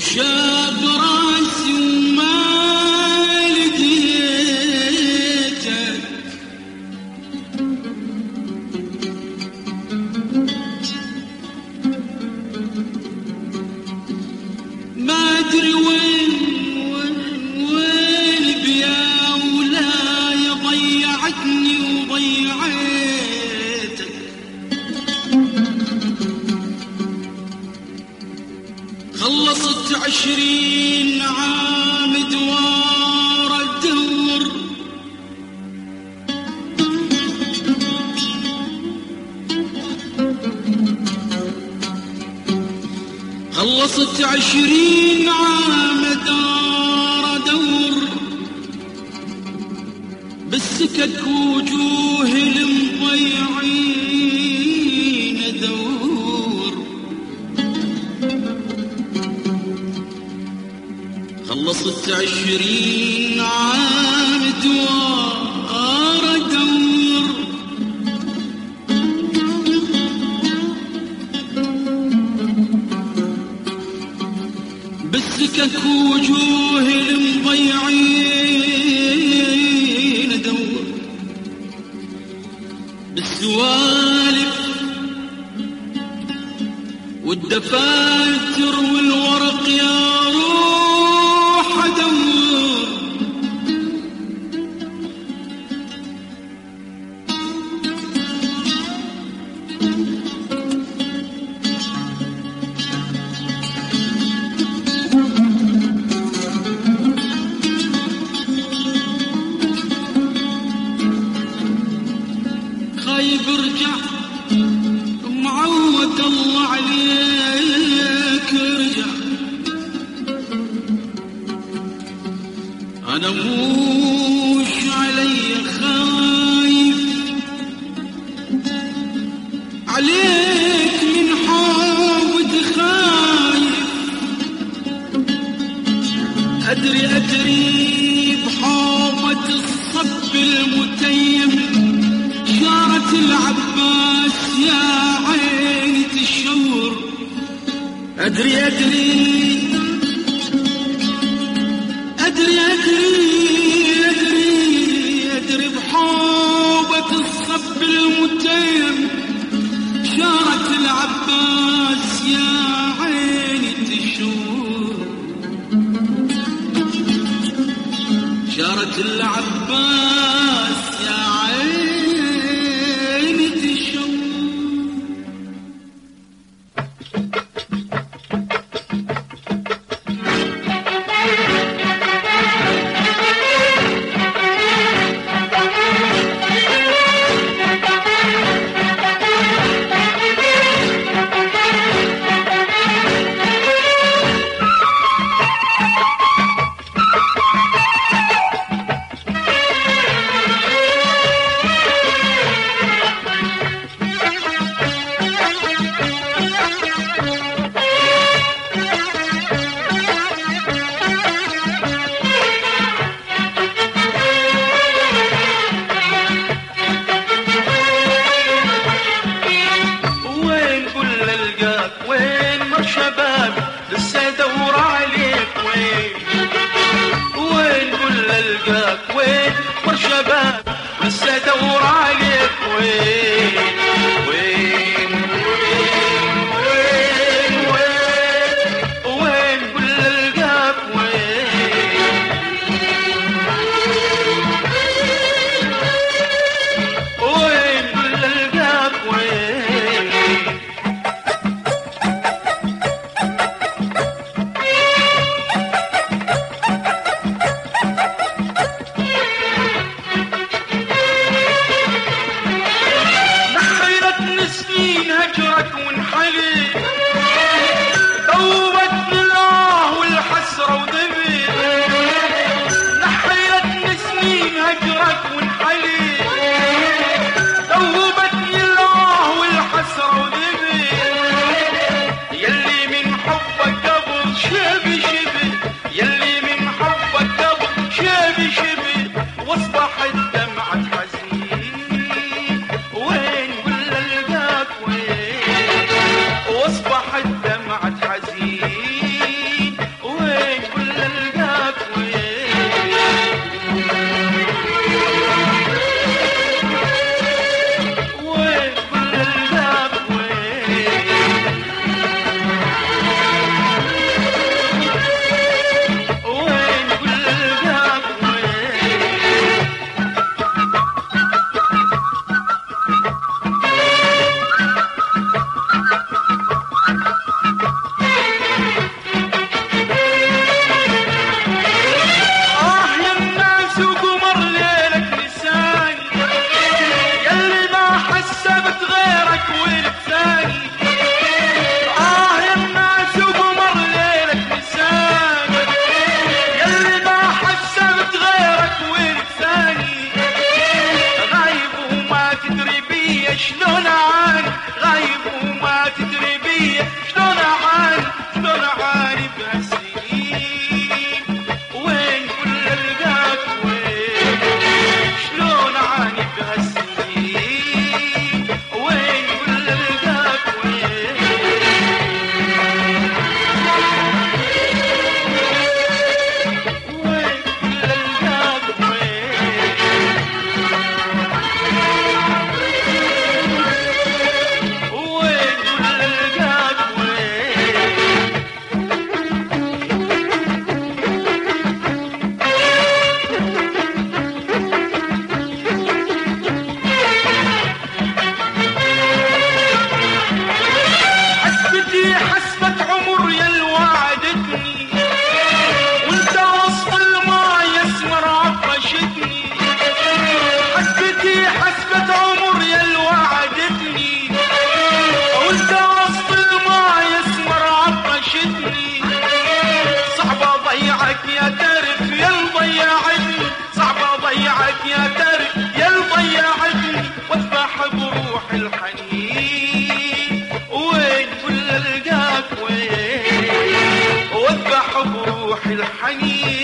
وشاب راسي وما لقيتك، ما ادري وين بيا ولا ضيعتني وضيعتك. خلصت 20 عام دوار الدور، خلصت 20 عام دار دور، بالسكك وجوه المضيعين دور. خلصت 20 عام دوار دور، بالسكك وجوه المضيعين دور. بالسوالف والدفاتر والورق يا روح ادور. خايب ارجع معود الله عليك ارجع، انا موش علي خايف عليك من حاود خايف. ادري بحومة الصب المتيم شارة العباس يا عيني تشور. أدري بحوبة الصب المتيم شارة العباس يا عيني تشور. شارة العباس يا عيني تشور. وين والشباب لسه ادور عليك وين وين وين وين وين كل القاك وين وين كل القاك وين حنين